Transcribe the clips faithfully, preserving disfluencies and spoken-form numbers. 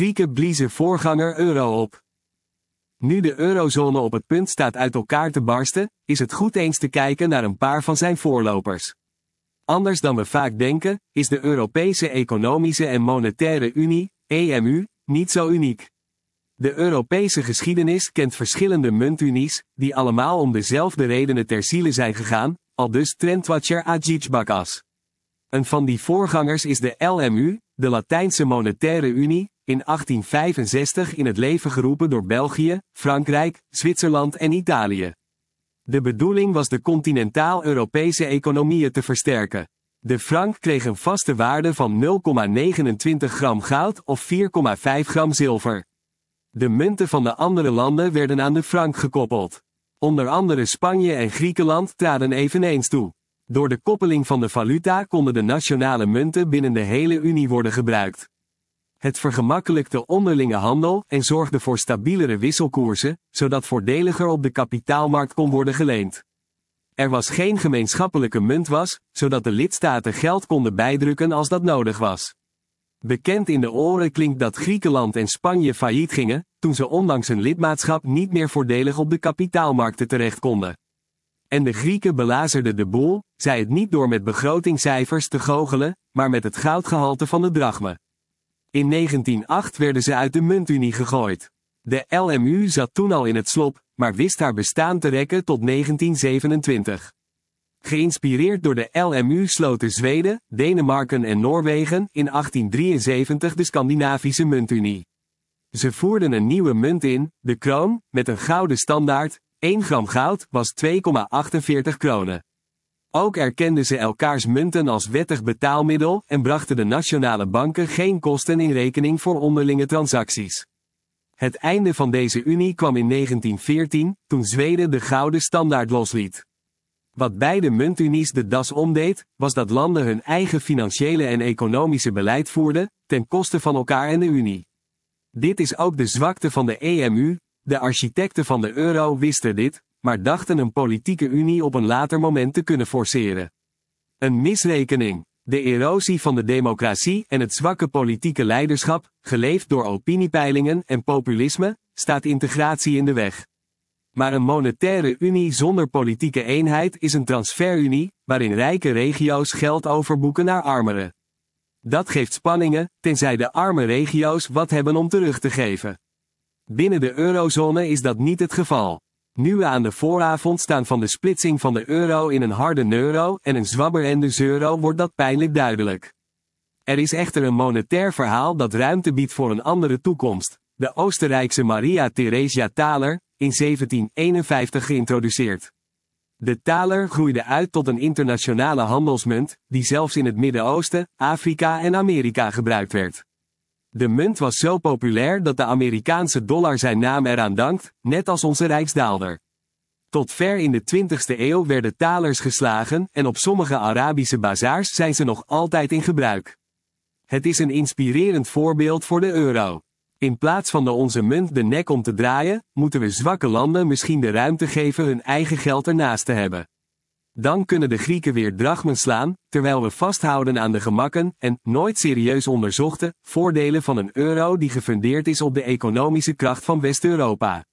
Grieken bliezen voorganger euro op. Nu de eurozone op het punt staat uit elkaar te barsten, is het goed eens te kijken naar een paar van zijn voorlopers. Anders dan we vaak denken, is de Europese Economische en Monetaire Unie, E M U, niet zo uniek. De Europese geschiedenis kent verschillende muntunies, die allemaal om dezelfde redenen ter ziele zijn gegaan, aldus trendwatcher Ajit Bakas. Een van die voorgangers is de L M U, de Latijnse Monetaire Unie, in achttien vijfenzestig in het leven geroepen door België, Frankrijk, Zwitserland en Italië. De bedoeling was de continentaal-Europese economieën te versterken. De frank kreeg een vaste waarde van nul komma negenentwintig gram goud of vier komma vijf gram zilver. De munten van de andere landen werden aan de frank gekoppeld. Onder andere Spanje en Griekenland traden eveneens toe. Door de koppeling van de valuta konden de nationale munten binnen de hele Unie worden gebruikt. Het vergemakkelijkte onderlinge handel en zorgde voor stabielere wisselkoersen, zodat voordeliger op de kapitaalmarkt kon worden geleend. Er was geen gemeenschappelijke munt was, zodat de lidstaten geld konden bijdrukken als dat nodig was. Bekend in de oren klinkt dat Griekenland en Spanje failliet gingen, toen ze ondanks hun lidmaatschap niet meer voordelig op de kapitaalmarkten terecht konden. En de Grieken belazerden de boel, zij het niet door met begrotingscijfers te goochelen, maar met het goudgehalte van de drachme. In negentien nul acht werden ze uit de muntunie gegooid. De L M U zat toen al in het slop, maar wist haar bestaan te rekken tot negentien zevenentwintig. Geïnspireerd door de L M U sloten Zweden, Denemarken en Noorwegen in achttien drieënzeventig de Scandinavische muntunie. Ze voerden een nieuwe munt in, de kroon, met een gouden standaard, één gram goud was twee komma achtenveertig kronen. Ook erkenden ze elkaars munten als wettig betaalmiddel en brachten de nationale banken geen kosten in rekening voor onderlinge transacties. Het einde van deze unie kwam in negentien veertien, toen Zweden de gouden standaard losliet. Wat beide muntunies de das omdeed, was dat landen hun eigen financiële en economische beleid voerden, ten koste van elkaar en de Unie. Dit is ook de zwakte van de E M U, de architecten van de euro wisten dit, maar dachten een politieke unie op een later moment te kunnen forceren. Een misrekening. De erosie van de democratie en het zwakke politieke leiderschap, geleefd door opiniepeilingen en populisme, staat integratie in de weg. Maar een monetaire unie zonder politieke eenheid is een transferunie, waarin rijke regio's geld overboeken naar armere. Dat geeft spanningen, tenzij de arme regio's wat hebben om terug te geven. Binnen de eurozone is dat niet het geval. Nu we aan de vooravond staan van de splitsing van de euro in een harde euro en een zwabberende zeuro wordt dat pijnlijk duidelijk. Er is echter een monetair verhaal dat ruimte biedt voor een andere toekomst. De Oostenrijkse Maria Theresia Thaler, in zeventien eenenvijftig geïntroduceerd. De thaler groeide uit tot een internationale handelsmunt, die zelfs in het Midden-Oosten, Afrika en Amerika gebruikt werd. De munt was zo populair dat de Amerikaanse dollar zijn naam eraan dankt, net als onze rijksdaalder. Tot ver in de twintigste eeuw werden thalers geslagen en op sommige Arabische bazaars zijn ze nog altijd in gebruik. Het is een inspirerend voorbeeld voor de euro. In plaats van de onze munt de nek om te draaien, moeten we zwakke landen misschien de ruimte geven hun eigen geld ernaast te hebben. Dan kunnen de Grieken weer drachmen slaan, terwijl we vasthouden aan de gemakken en, nooit serieus onderzochte, voordelen van een euro die gefundeerd is op de economische kracht van West-Europa.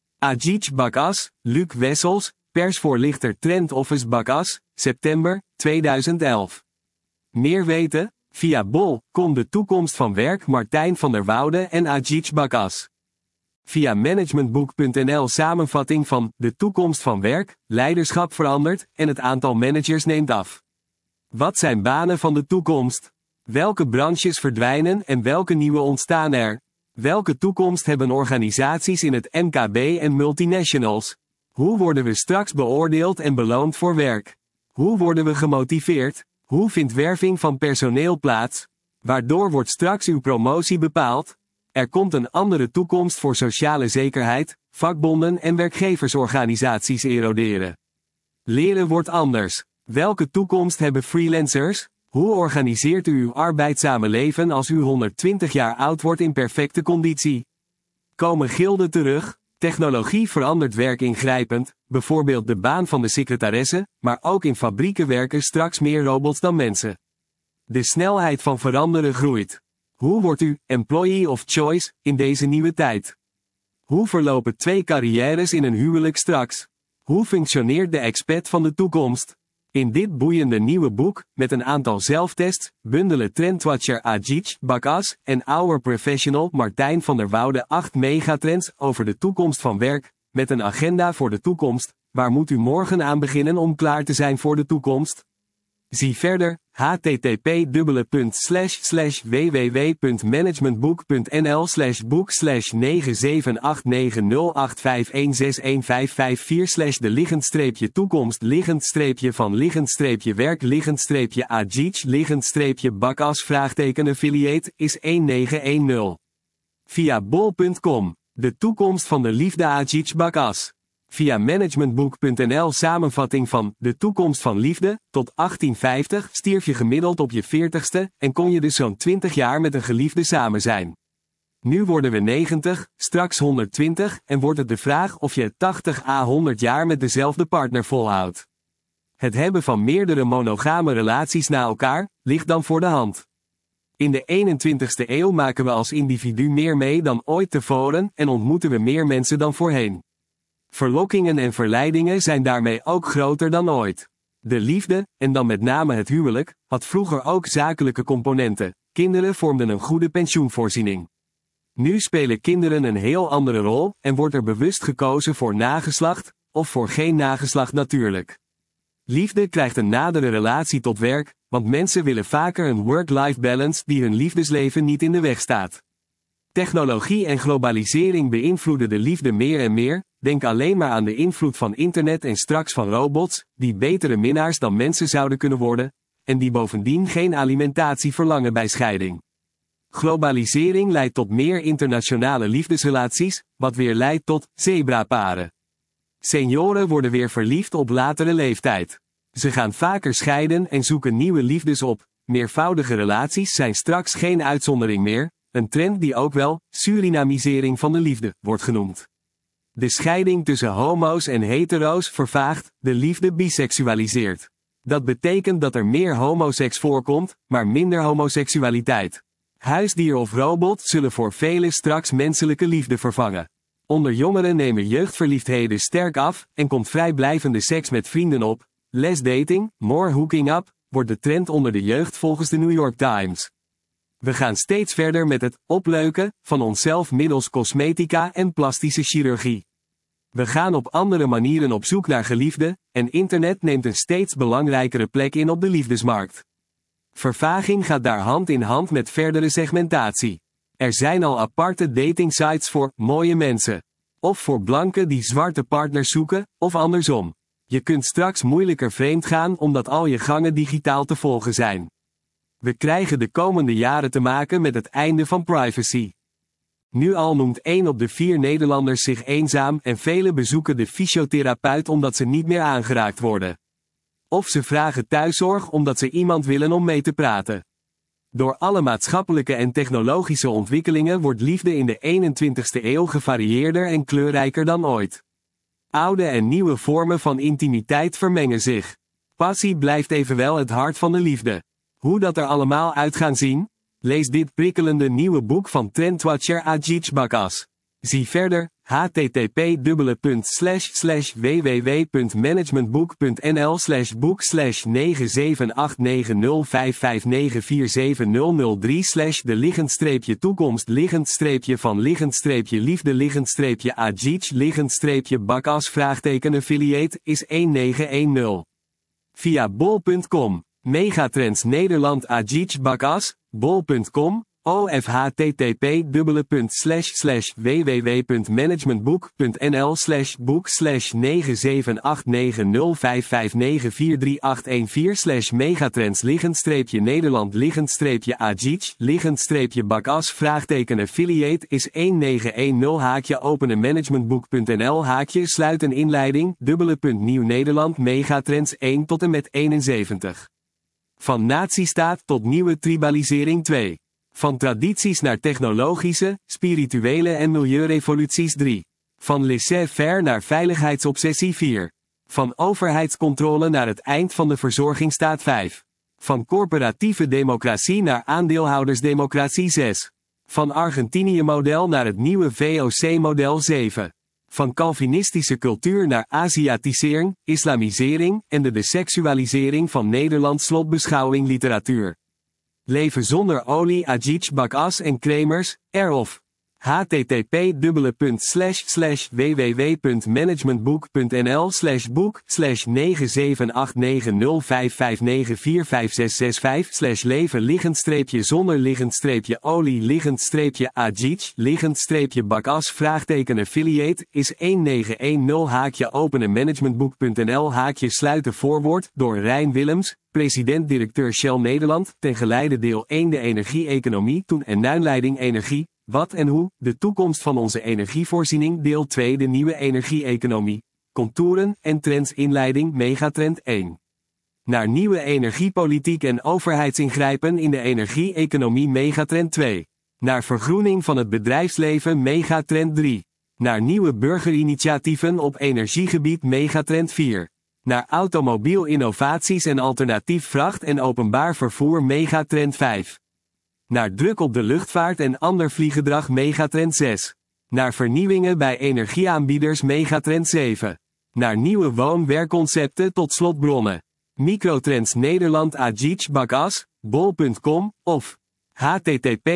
Ajit Bakas, Luc Wessels, persvoorlichter Trend Office Bakas, september tweeduizend elf. Meer weten? Via bol punt com De toekomst van werk Martijn van der Woude en Ajit Bakas. Via managementboek punt n l samenvatting van De toekomst van werk, leiderschap verandert en het aantal managers neemt af. Wat zijn banen van de toekomst? Welke branches verdwijnen en welke nieuwe ontstaan er? Welke toekomst hebben organisaties in het M K B en multinationals? Hoe worden we straks beoordeeld en beloond voor werk? Hoe worden we gemotiveerd? Hoe vindt werving van personeel plaats? Waardoor wordt straks uw promotie bepaald? Er komt een andere toekomst voor sociale zekerheid, vakbonden en werkgeversorganisaties eroderen. Leren wordt anders. Welke toekomst hebben freelancers? Hoe organiseert u uw arbeidzame leven als u honderdtwintig jaar oud wordt in perfecte conditie? Komen gilden terug? Technologie verandert werk ingrijpend, bijvoorbeeld de baan van de secretaresse, maar ook in fabrieken werken straks meer robots dan mensen. De snelheid van veranderen groeit. Hoe wordt u employee of choice in deze nieuwe tijd? Hoe verlopen twee carrières in een huwelijk straks? Hoe functioneert de expat van de toekomst? In dit boeiende nieuwe boek, met een aantal zelftests, bundelen trendwatcher Ajit Bakas en Our Professional Martijn van der Woude acht megatrends over de toekomst van werk, met een agenda voor de toekomst. Waar moet u morgen aan beginnen om klaar te zijn voor de toekomst? Zie verder, http slash slash www.managementboek.nl slash boek slash negen zeven acht negen nul acht vijf een zes een vijf vijf vier slash de liggend streepje toekomst liggend streepje van liggend streepje werk liggend streepje Ajit liggend streepje Bakas vraagteken affiliate is een negen een nul. Via bol punt com, de toekomst van de liefde Ajit Bakas. Via managementboek punt n l samenvatting van De toekomst van liefde, tot achttien vijftig stierf je gemiddeld op je veertigste en kon je dus zo'n twintig jaar met een geliefde samen zijn. Nu worden we negentig, straks honderdtwintig en wordt het de vraag of je het tachtig à honderd jaar met dezelfde partner volhoudt. Het hebben van meerdere monogame relaties na elkaar, ligt dan voor de hand. In de eenentwintigste eeuw maken we als individu meer mee dan ooit tevoren en ontmoeten we meer mensen dan voorheen. Verlokkingen en verleidingen zijn daarmee ook groter dan ooit. De liefde, en dan met name het huwelijk, had vroeger ook zakelijke componenten. Kinderen vormden een goede pensioenvoorziening. Nu spelen kinderen een heel andere rol en wordt er bewust gekozen voor nageslacht, of voor geen nageslacht natuurlijk. Liefde krijgt een nadere relatie tot werk, want mensen willen vaker een work-life balance die hun liefdesleven niet in de weg staat. Technologie en globalisering beïnvloeden de liefde meer en meer. Denk alleen maar aan de invloed van internet en straks van robots, die betere minnaars dan mensen zouden kunnen worden, en die bovendien geen alimentatie verlangen bij scheiding. Globalisering leidt tot meer internationale liefdesrelaties, wat weer leidt tot zebraparen. Senioren worden weer verliefd op latere leeftijd. Ze gaan vaker scheiden en zoeken nieuwe liefdes op. Meervoudige relaties zijn straks geen uitzondering meer, een trend die ook wel Surinamisering van de liefde wordt genoemd. De scheiding tussen homo's en hetero's vervaagt, de liefde biseksualiseert. Dat betekent dat er meer homoseks voorkomt, maar minder homoseksualiteit. Huisdier of robot zullen voor velen straks menselijke liefde vervangen. Onder jongeren nemen jeugdverliefdheden sterk af en komt vrijblijvende seks met vrienden op. Less dating, more hooking up, wordt de trend onder de jeugd volgens de New York Times. We gaan steeds verder met het opleuken van onszelf middels cosmetica en plastische chirurgie. We gaan op andere manieren op zoek naar geliefden, en internet neemt een steeds belangrijkere plek in op de liefdesmarkt. Vervaging gaat daar hand in hand met verdere segmentatie. Er zijn al aparte datingsites voor mooie mensen. Of voor blanken die zwarte partners zoeken, of andersom. Je kunt straks moeilijker vreemd gaan omdat al je gangen digitaal te volgen zijn. We krijgen de komende jaren te maken met het einde van privacy. Nu al noemt één op de vier Nederlanders zich eenzaam en velen bezoeken de fysiotherapeut omdat ze niet meer aangeraakt worden. Of ze vragen thuiszorg omdat ze iemand willen om mee te praten. Door alle maatschappelijke en technologische ontwikkelingen wordt liefde in de eenentwintigste eeuw gevarieerder en kleurrijker dan ooit. Oude en nieuwe vormen van intimiteit vermengen zich. Passie blijft evenwel het hart van de liefde. Hoe dat er allemaal uit gaan zien? Lees dit prikkelende nieuwe boek van trendwatcher Ajit Bakas. Zie verder, http slash slash www.managementboek.nl slash boek slash negen zeven acht negen nul vijf vijf negen vier zeven nul nul drie slash de liggend streepje toekomst liggend streepje van liggend streepje liefde liggend streepje Ajit liggend streepje Bakas vraagteken affiliate is een negen een nul. Via bol punt com. Megatrends Nederland Ajit Bakas, bol punt com, of http slash slash www.managementboek.nl slash boek slash negen zeven acht negen nul vijf vijf negen vier drie acht een vier slash megatrends liggend streepje Nederland liggend streepje Ajit liggend streepje Bakas vraagteken affiliate is een negen een nul haakje openen managementboek.nl haakje sluiten inleiding dubbele punt nieuw Nederland megatrends één tot en met eenenzeventig. Van nazistaat tot nieuwe tribalisering twee. Van tradities naar technologische, spirituele en milieurevoluties drie. Van laissez-faire naar veiligheidsobsessie vier. Van overheidscontrole naar het eind van de verzorgingsstaat vijf. Van corporatieve democratie naar aandeelhoudersdemocratie zes. Van Argentinië-model naar het nieuwe V O C-model zeven. Van Calvinistische cultuur naar Aziatisering, islamisering en de deseksualisering van Nederlands slotbeschouwing literatuur. Leven zonder olie, Ajit Bakas en Kremers, erof. h t t p slash slash w w w punt managementboek punt n l slash boek slash negen zeven acht negen nul vijf vijf negen vier vijf zes zes vijf slash leven liggend streepje zonder liggend streepje olie liggend streepje Ajit liggend streepje Bakas vraagteken affiliate is een negen een nul haakje openen managementboek punt n l haakje sluiten voorwoord door Rijn Willems, president-directeur Shell Nederland, ten geleide deel één de energie-economie toen en nuinleiding energie. Wat en hoe, de toekomst van onze energievoorziening deel twee de nieuwe energie-economie, contouren en trends inleiding megatrend één. Naar nieuwe energiepolitiek en overheidsingrijpen in de energie-economie megatrend twee. Naar vergroening van het bedrijfsleven megatrend drie. Naar nieuwe burgerinitiatieven op energiegebied megatrend vier. Naar automobiel-innovaties en alternatief vracht en openbaar vervoer megatrend vijf. Naar druk op de luchtvaart en ander vlieggedrag megatrend zes. Naar vernieuwingen bij energieaanbieders megatrend zeven. Naar nieuwe woon-werkconcepten tot slotbronnen. Microtrends Nederland Ajit Bakas, bol punt com, of h t t p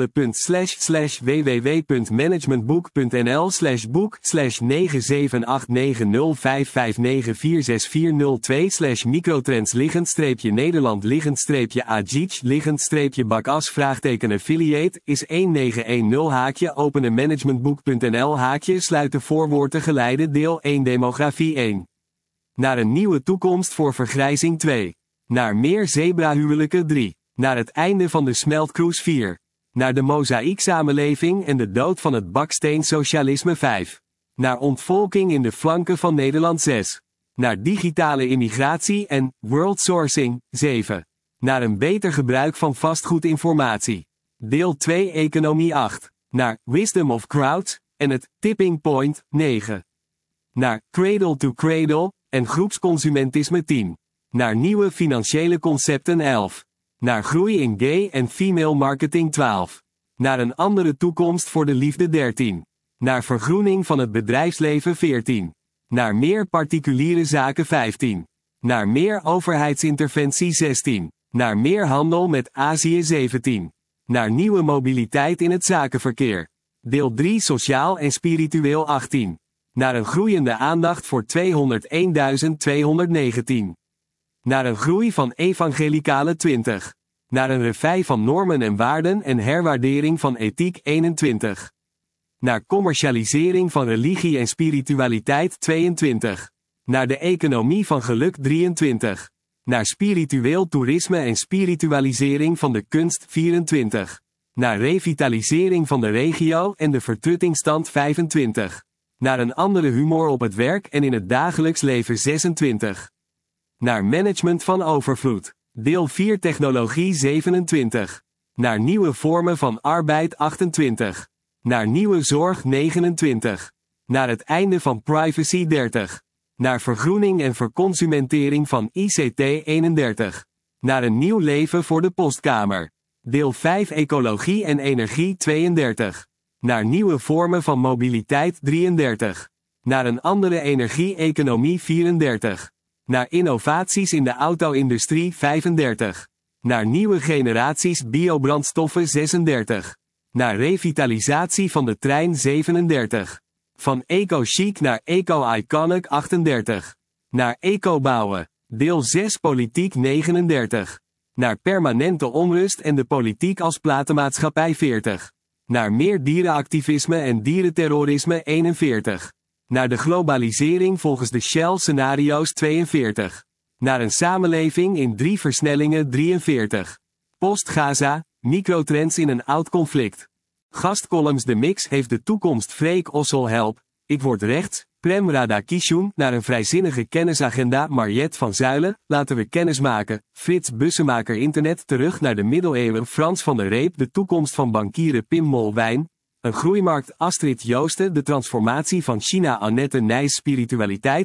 slash slash w w w punt managementboek punt n l slash boek slash negen zeven acht negen nul vijf vijf negen vier zes vier nul twee slash microtrends liggend streepje Nederland liggend streepje Ajit liggend streepje Bakas vraagteken affiliate is een negen een nul haakje openen managementboek punt n l haakje sluiten voorwoorden geleide deel één demografie één. Naar een nieuwe toekomst voor vergrijzing twee. Naar meer zebrahuwelijken drie. Naar het einde van de smeltkroes vier. Naar de mozaïeksamenleving en de dood van het baksteensocialisme vijf. Naar ontvolking in de flanken van Nederland zes. Naar digitale immigratie en world sourcing zeven. Naar een beter gebruik van vastgoedinformatie. Deel twee economie acht. Naar wisdom of crowds en het tipping point negen. Naar cradle to cradle en groepsconsumentisme tien. Naar nieuwe financiële concepten elf. Naar groei in gay en female marketing twaalf. Naar een andere toekomst voor de liefde dertien. Naar vergroening van het bedrijfsleven veertien. Naar meer particuliere zaken vijftien. Naar meer overheidsinterventie zestien. Naar meer handel met Azië zeventien. Naar nieuwe mobiliteit in het zakenverkeer. Deel drie sociaal en spiritueel achttien. Naar een groeiende aandacht voor tweehonderdéén tweehonderdnegentien. Naar een groei van evangelicale twintig. Naar een revij van normen en waarden en herwaardering van ethiek eenentwintig. Naar commercialisering van religie en spiritualiteit tweeëntwintig. Naar de economie van geluk drieëntwintig. Naar spiritueel toerisme en spiritualisering van de kunst vierentwintig. Naar revitalisering van de regio en de vertruttingstand vijfentwintig. Naar een andere humor op het werk en in het dagelijks leven zesentwintig. Naar management van overvloed. Deel vier technologie zevenentwintig. Naar nieuwe vormen van arbeid achtentwintig. Naar nieuwe zorg negenentwintig. Naar het einde van privacy dertig. Naar vergroening en verconsumentering van I C T eenendertig. Naar een nieuw leven voor de postkamer. Deel vijf ecologie en energie tweeëndertig. Naar nieuwe vormen van mobiliteit drieëndertig. Naar een andere energie-economie vierendertig. Naar innovaties in de auto-industrie vijfendertig. Naar nieuwe generaties biobrandstoffen zesendertig. Naar revitalisatie van de trein zevenendertig. Van eco-chic naar eco-iconic achtendertig. Naar eco-bouwen. Deel zes politiek negenendertig. Naar permanente onrust en de politiek als platenmaatschappij veertig. Naar meer dierenactivisme en dierenterrorisme eenenveertig. Naar de globalisering volgens de Shell-scenario's tweeënveertig. Naar een samenleving in drie versnellingen drieënveertig. Post-Gaza, microtrends in een oud conflict. Gastcolumns De Mix heeft de toekomst Freek Ossel help. Ik word rechts, Prem Radakishun, naar een vrijzinnige kennisagenda Mariette van Zuilen, laten we kennis maken, Frits Bussemaker Internet terug naar de middeleeuwen Frans van der Reep de toekomst van bankieren Pim Molwijn, een groeimarkt Astrid Joosten de transformatie van China Annette Nijs spiritualiteit,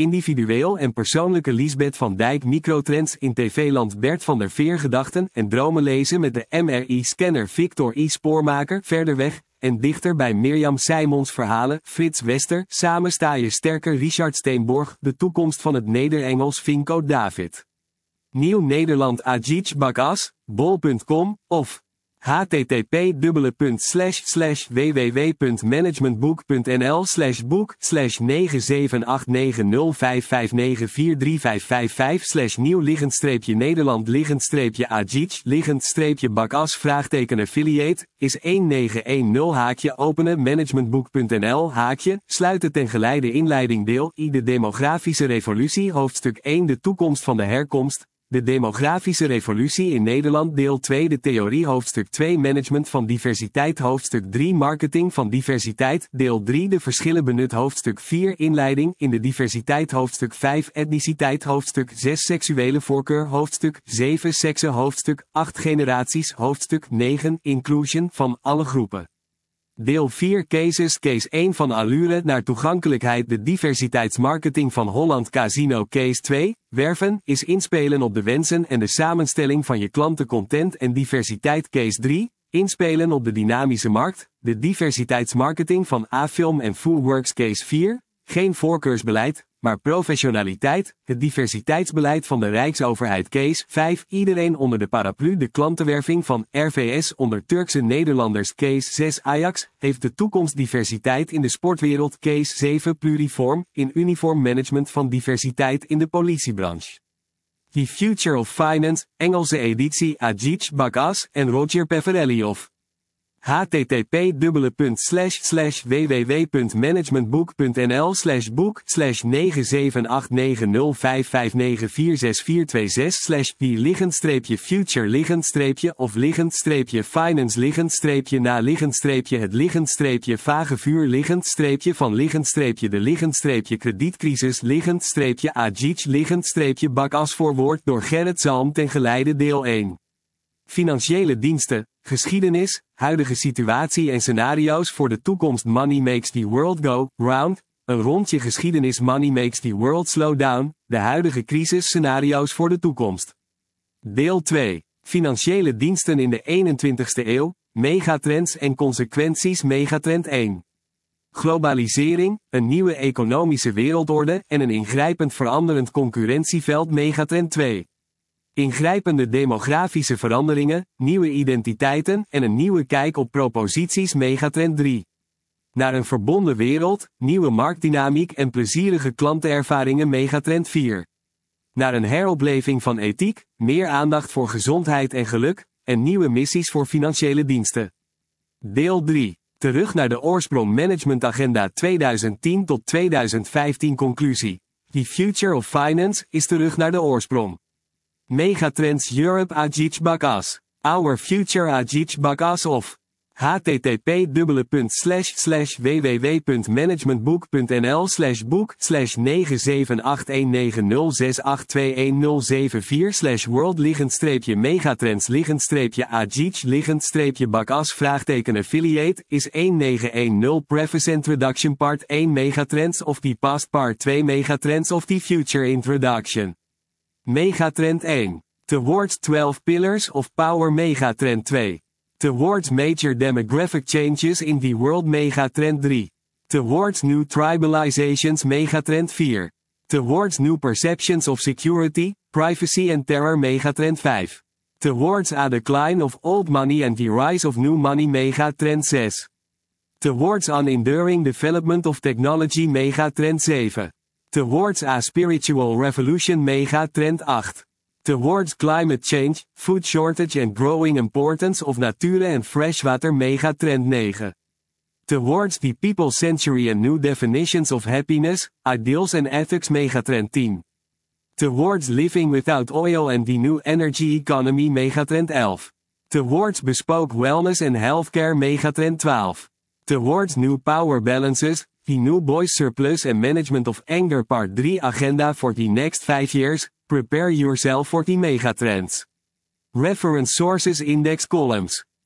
individueel en persoonlijke Liesbeth van Dijk microtrends in tv-land Bert van der Veer gedachten en dromen lezen met de M R I-scanner Victor I. Spoormaker verder weg, en dichter bij Mirjam Simons verhalen Frits Wester, samen sta je sterker Richard Steenborg, de toekomst van het Neder-Engels Vinco David. Nieuw Nederland Ajit Bakas, bol punt com, of http slash slash www.managementboek.nl slash boek slash negen zeven acht negen nul vijf vijf negen vier drie vijf vijf vijf slash nieuw liggend streepje Nederland liggend streepje Ajit liggend streepje Bakas vraagteken affiliate is een negen een nul haakje openen managementboek.nl haakje sluiten ten geleide inleiding deel I de demografische revolutie hoofdstuk één de toekomst van de herkomst. De demografische revolutie in Nederland deel twee de theorie hoofdstuk twee management van diversiteit hoofdstuk drie marketing van diversiteit deel drie de verschillen benut hoofdstuk vier inleiding in de diversiteit hoofdstuk vijf etniciteit hoofdstuk zes seksuele voorkeur hoofdstuk zeven seksen hoofdstuk acht generaties hoofdstuk negen inclusion van alle groepen. Deel vier Cases Case één van allure naar toegankelijkheid de diversiteitsmarketing van Holland Casino Case twee, werven, is inspelen op de wensen en de samenstelling van je klanten content en diversiteit Case drie, inspelen op de dynamische markt, de diversiteitsmarketing van A-Film en Fullworks Case vier, geen voorkeursbeleid, maar professionaliteit, het diversiteitsbeleid van de Rijksoverheid Case vijf, iedereen onder de paraplu de klantenwerving van R V S onder Turkse Nederlanders Case zes Ajax, heeft de toekomst diversiteit in de sportwereld Case zeven pluriform, in uniform management van diversiteit in de politiebranche. The Future of Finance, Engelse editie Ajit Bakas en Roger Peverelli of http slash slash www.managementboek.nl slash boek slash negen zeven acht negen nul vijf vijf negen vier zes vier twee zes slash die liggend streepje future liggend streepje of liggend streepje finance liggend streepje na liggend streepje het liggend streepje vage vuur liggend streepje van liggend streepje de liggend streepje kredietcrisis liggend streepje Ajit liggend streepje Bakas voorwoord door Gerrit Zalm ten geleide deel één. Financiële diensten, geschiedenis, huidige situatie en scenario's voor de toekomst Money makes the world go round, een rondje geschiedenis Money makes the world slow down, de huidige crisis scenario's voor de toekomst. Deel twee. Financiële diensten in de eenentwintigste eeuw, megatrends en consequenties Megatrend één. Globalisering, een nieuwe economische wereldorde en een ingrijpend veranderend concurrentieveld Megatrend twee. Ingrijpende demografische veranderingen, nieuwe identiteiten en een nieuwe kijk op proposities Megatrend drie. Naar een verbonden wereld, nieuwe marktdynamiek en plezierige klantenervaringen Megatrend vier. Naar een heropleving van ethiek, meer aandacht voor gezondheid en geluk, en nieuwe missies voor financiële diensten. Deel drie. Terug naar de oorsprong Managementagenda tweeduizend tien tot tweeduizend vijftien conclusie. The Future of Finance is terug naar de oorsprong. Megatrends Europe Ajit Bakas. Our Future Ajit Bakas of http slash slash www.managementboek.nl slash boek slash negen zeven acht een negen nul zes acht twee een nul zeven vier slash world liggend streepje megatrends liggend streepje Ajit liggend streepje Bakas vraagteken affiliate is een negen een nul preface introduction part één megatrends of the past part twee megatrends of the future introduction. Megatrend één. Towards twelve Pillars of Power Megatrend twee. Towards Major Demographic Changes in the World Megatrend drie. Towards New Tribalizations Megatrend vier. Towards New Perceptions of Security, Privacy and Terror Megatrend vijf. Towards a Decline of Old Money and the Rise of New Money Megatrend zes. Towards an Enduring Development of Technology Megatrend zeven. Towards a Spiritual Revolution Megatrend acht. Towards Climate Change, Food Shortage and Growing Importance of Nature and Freshwater Megatrend negen. Towards the People's Century and New Definitions of Happiness, Ideals and Ethics Megatrend tien. Towards Living Without Oil and the New Energy Economy Megatrend elf. Towards Bespoke Wellness and Healthcare Megatrend twaalf. Towards New Power Balances, the New Boys Surplus and Management of Anger Part drie Agenda for the next five years, prepare yourself for the megatrends. Reference Sources Index Columns.